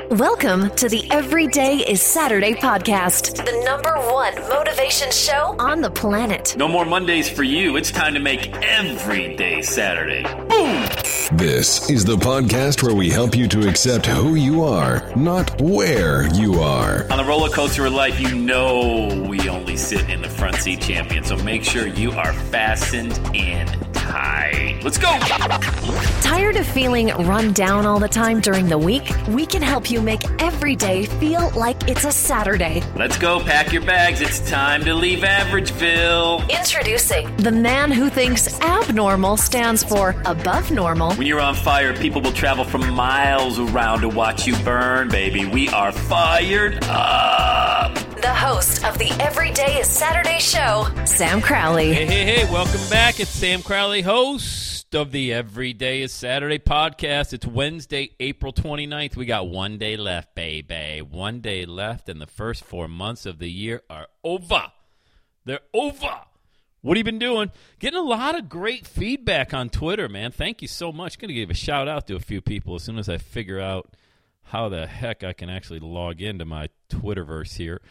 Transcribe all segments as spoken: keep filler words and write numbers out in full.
Welcome to the Everyday is Saturday podcast, the number one motivation show on the planet. No more Mondays for you. It's time to make every day Saturday. Boom! This is the podcast where we help you to accept who you are, not where you are. On the roller coaster of life, you know we only sit in the front seat, champion. So make sure you are fastened in tight. Let's go! Tired of feeling run down all the time during the week? We can help you make every day feel like it's a Saturday. Let's go. Pack your bags. It's time to leave Averageville. Introducing the man who thinks abnormal stands for above normal. When you're on fire, people will travel from miles around to watch you burn, baby. We are fired up. The host of the Everyday is Saturday show, Sam Crowley. Hey, hey, hey, welcome back. It's Sam Crowley, host of the Everyday is Saturday podcast. It's Wednesday, April twenty-ninth. We got one day left, baby. One day left, and the first four months of the year are over. They're over. What have you been doing? Getting a lot of great feedback on Twitter, man. Thank you so much. Going to give a shout out to a few people as soon as I figure out how the heck I can actually log into my Twitterverse here.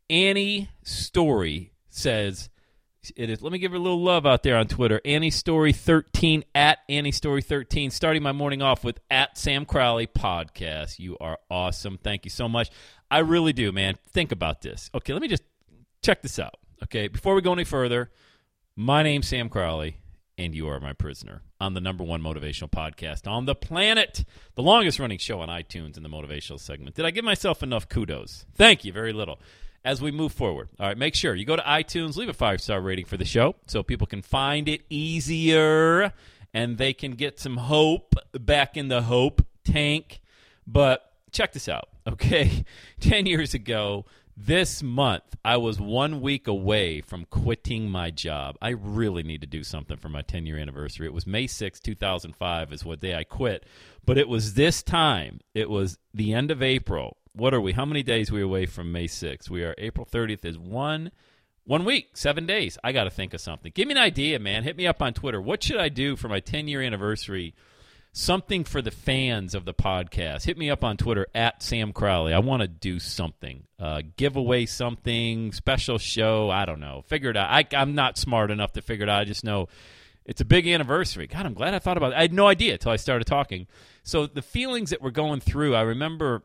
Annie Story says, it is. Let me give her a little love out there on Twitter. Annie Story thirteen, at Annie Story thirteen, starting my morning off with at Sam Crowley Podcast. You are awesome. Thank you so much. I really do, man. Think about this. Okay, let me just check this out. Okay, before we go any further, my name's Sam Crowley, and you are my prisoner on the number one motivational podcast on the planet, the longest-running show on iTunes in the motivational segment. Did I give myself enough kudos? Thank you, very little. As we move forward, all right, make sure you go to iTunes, leave a five-star rating for the show so people can find it easier and they can get some hope back in the hope tank. But check this out, okay? Ten years ago, this month, I was one week away from quitting my job. I really need to do something for my ten-year anniversary. It was May sixth, two thousand five is what day I quit. But it was this time. It was the end of April. What are we? How many days are we away from May sixth? We are April thirtieth is one, one week, seven days. I got to think of something. Give me an idea, man. Hit me up on Twitter. What should I do for my ten-year anniversary? Something for the fans of the podcast. Hit me up on Twitter, at Sam Crowley. I want to do something. Uh, give away something, special show. I don't know. Figure it out. I, I'm not smart enough to figure it out. I just know it's a big anniversary. God, I'm glad I thought about it. I had no idea until I started talking. So the feelings that we're going through, I remember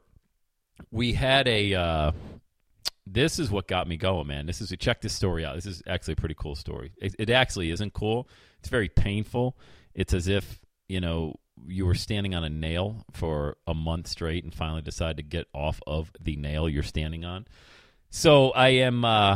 we had a uh, – this is what got me going, man. This is – check this story out. This is actually a pretty cool story. It, it actually isn't cool. It's very painful. It's as if, you know – you were standing on a nail for a month straight and finally decide to get off of the nail you're standing on. So I am, uh,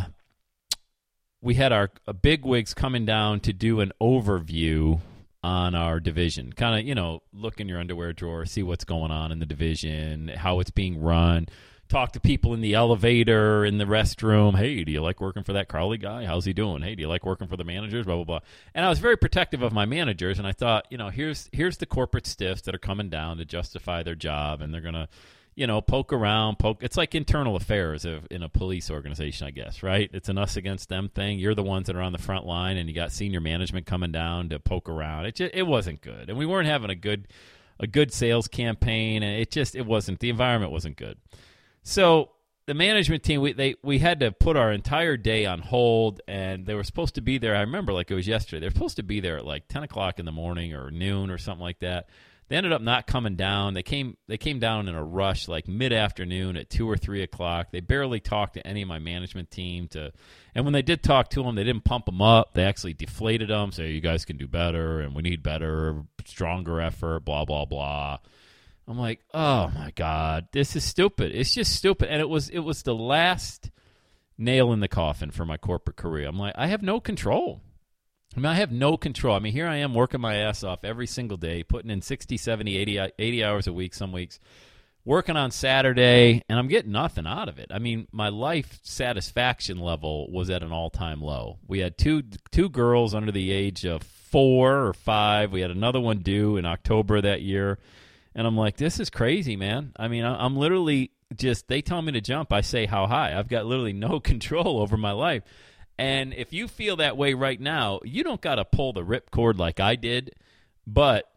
we had our uh, bigwigs coming down to do an overview on our division. Kind of, you know, look in your underwear drawer, see what's going on in the division, how it's being run. Talk to people in the elevator, in the restroom. Hey, do you like working for that Crowley guy? How's he doing? Hey, do you like working for the managers? Blah, blah, blah. And I was very protective of my managers, and I thought, you know, here's here's the corporate stiffs that are coming down to justify their job, and they're going to, you know, poke around, poke. It's like internal affairs of, in a police organization, I guess, right? It's an us against them thing. You're the ones that are on the front line, and you got senior management coming down to poke around. It just, it wasn't good, and we weren't having a good a good sales campaign, and it just, it wasn't, the environment wasn't good. So the management team, we they we had to put our entire day on hold, and they were supposed to be there. I remember like it was yesterday. They were supposed to be there at like ten o'clock in the morning or noon or something like that. They ended up not coming down. They came they came down in a rush like mid-afternoon at two or three o'clock. They barely talked to any of my management team. To, and when they did talk to them, they didn't pump them up. They actually deflated them, say, you guys can do better, and we need better, stronger effort, blah, blah, blah. I'm like, oh my God, this is stupid. It's just stupid. And it was it was the last nail in the coffin for my corporate career. I'm like, I have no control. I mean, I have no control. I mean, here I am working my ass off every single day, putting in sixty, seventy, eighty, eighty hours a week some weeks, working on Saturday, and I'm getting nothing out of it. I mean, my life satisfaction level was at an all-time low. We had two two girls under the age of four or five. We had another one due in October that year. And I'm like, this is crazy, man. I mean, I'm literally just, they tell me to jump, I say how high. I've got literally no control over my life. And if you feel that way right now, you don't got to pull the ripcord like I did, but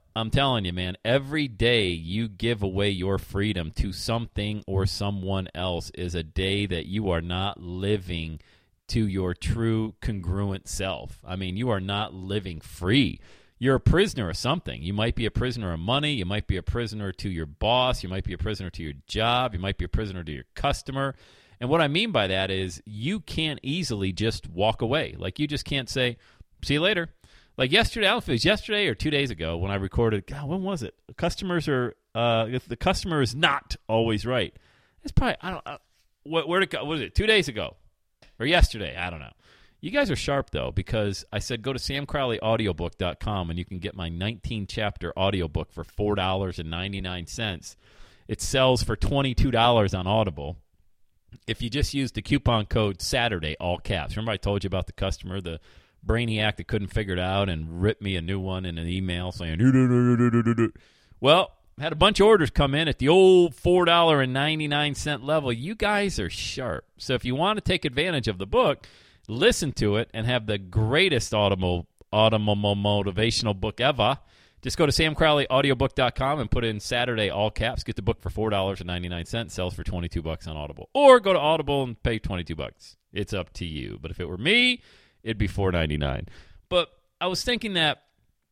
I'm telling you, man, every day you give away your freedom to something or someone else is a day that you are not living to your true congruent self. I mean, you are not living free. You're a prisoner of something. You might be a prisoner of money. You might be a prisoner to your boss. You might be a prisoner to your job. You might be a prisoner to your customer. And what I mean by that is you can't easily just walk away. Like, you just can't say, see you later. Like yesterday, I don't know if it was yesterday or two days ago when I recorded, God, when was it? Customers are, uh, if the customer is not always right. It's probably, I don't, uh, where, where'd it go? What was it, two days ago? Or yesterday? I don't know. You guys are sharp, though, because I said go to sam crowley audiobook dot com and you can get my nineteen-chapter audiobook for four dollars and ninety-nine cents. It sells for twenty-two dollars on Audible. If you just use the coupon code Saturday, all caps. Remember I told you about the customer, the brainiac that couldn't figure it out and ripped me a new one in an email saying, well, had a bunch of orders come in at the old four dollars and ninety-nine cents level. You guys are sharp. So if you want to take advantage of the book, listen to it, and have the greatest audible, audible motivational book ever, just go to sam crowley audiobook dot com and put in Saturday, all caps. Get the book for four dollars and ninety-nine cents. Sells for twenty-two bucks on Audible. Or go to Audible and pay twenty-two bucks. It's up to you. But if it were me, it'd be four ninety-nine. But I was thinking that,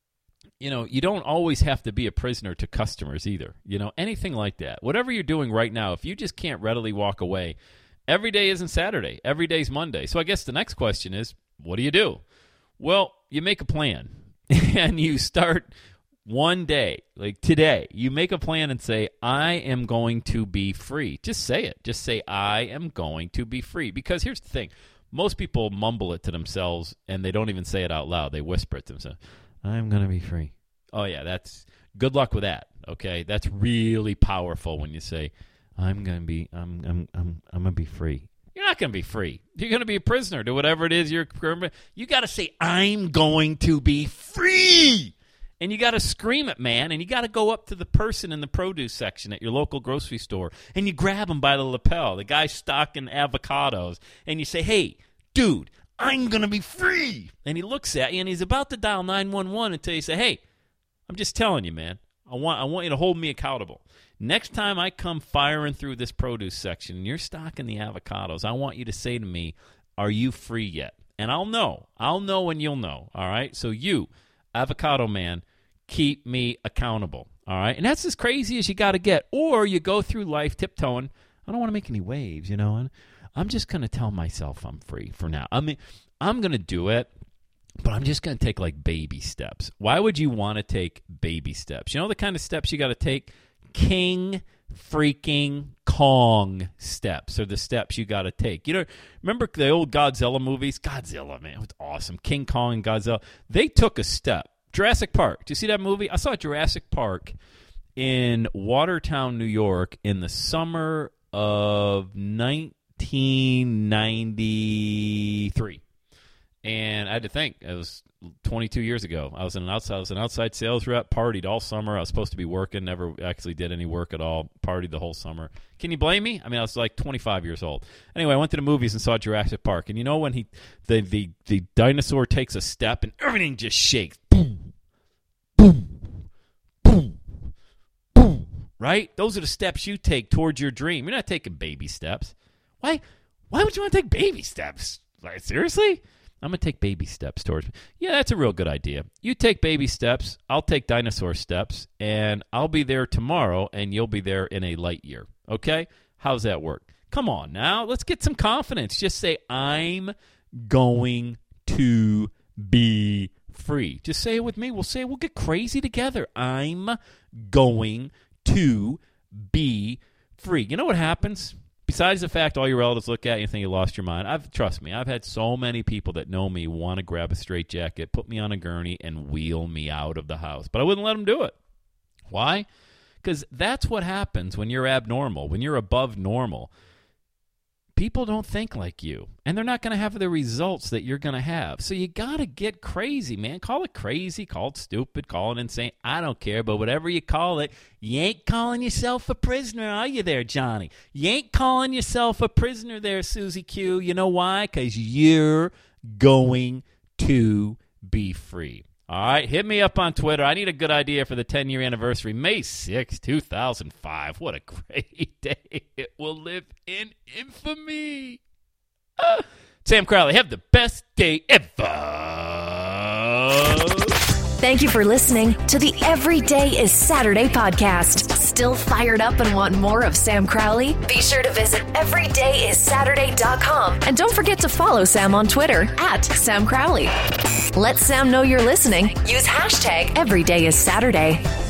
you know, you don't always have to be a prisoner to customers either. You know, anything like that. Whatever you're doing right now, if you just can't readily walk away, every day isn't Saturday. Every day's Monday. So I guess the next question is, what do you do? Well, you make a plan. And you start one day, like today. You make a plan and say, I am going to be free. Just say it. Just say, I am going to be free. Because here's the thing. Most people mumble it to themselves, and they don't even say it out loud. They whisper it to themselves. I'm going to be free. Oh, yeah, that's good luck with that, okay? That's really powerful when you say, I'm going to be I'm I'm I'm I'm going to be free. You're not going to be free. You're going to be a prisoner to whatever it is you're you got to say I'm going to be free. And you got to scream it, man, and you got to go up to the person in the produce section at your local grocery store, and you grab him by the lapel, the guy stocking avocados, and you say, hey, dude, I'm going to be free. And he looks at you, and he's about to dial nine one one until you say, hey, I'm just telling you, man, I want I want you to hold me accountable. Next time I come firing through this produce section and you're stocking the avocados, I want you to say to me, are you free yet? And I'll know. I'll know and you'll know, all right? So you, avocado man, keep me accountable, all right? And that's as crazy as you got to get. Or you go through life tiptoeing. I don't want to make any waves, you know? And I'm just going to tell myself I'm free for now. I mean, I'm going to do it, but I'm just going to take like baby steps. Why would you want to take baby steps? You know the kind of steps you got to take? King freaking Kong steps are the steps you got to take. You know, remember the old Godzilla movies? Godzilla, man, it was awesome. King Kong and Godzilla. They took a step. Jurassic Park. Do you see that movie? I saw Jurassic Park in Watertown, New York in the summer of nineteen ninety-three. And I had to think, it was twenty-two years ago. I was an outside, I was an outside sales rep, partied all summer. I was supposed to be working, never actually did any work at all, partied the whole summer. Can you blame me? I mean, I was like twenty-five years old. Anyway, I went to the movies and saw Jurassic Park. And you know when he the the, the dinosaur takes a step and everything just shakes. Boom, boom, boom, boom. Right? Those are the steps you take towards your dream. You're not taking baby steps. Why, why would you want to take baby steps? Like, seriously? I'm going to take baby steps towards me. Yeah, that's a real good idea. You take baby steps, I'll take dinosaur steps, and I'll be there tomorrow, and you'll be there in a light year. Okay? How's that work? Come on now. Let's get some confidence. Just say, I'm going to be free. Just say it with me. We'll say it. We'll get crazy together. I'm going to be free. You know what happens? Besides the fact all your relatives look at you and think you lost your mind, I've trust me, I've had so many people that know me want to grab a straitjacket, put me on a gurney, and wheel me out of the house. But I wouldn't let them do it. Why? Because that's what happens when you're abnormal, when you're above normal. People don't think like you, and they're not going to have the results that you're going to have. So you got to get crazy, man. Call it crazy, call it stupid, call it insane. I don't care, but whatever you call it, you ain't calling yourself a prisoner, are you there, Johnny? You ain't calling yourself a prisoner there, Susie Q. You know why? Because you're going to be free. All right, hit me up on Twitter. I need a good idea for the ten-year anniversary. May sixth, two thousand five. What a great day. It will live in infamy. Uh, Sam Crowley, have the best day ever. Thank you for listening to the Every Day is Saturday podcast. Still fired up and want more of Sam Crowley? Be sure to visit every day is saturday dot com. And don't forget to follow Sam on Twitter at Sam Crowley. Let Sam know you're listening. Use hashtag Every Day is Saturday.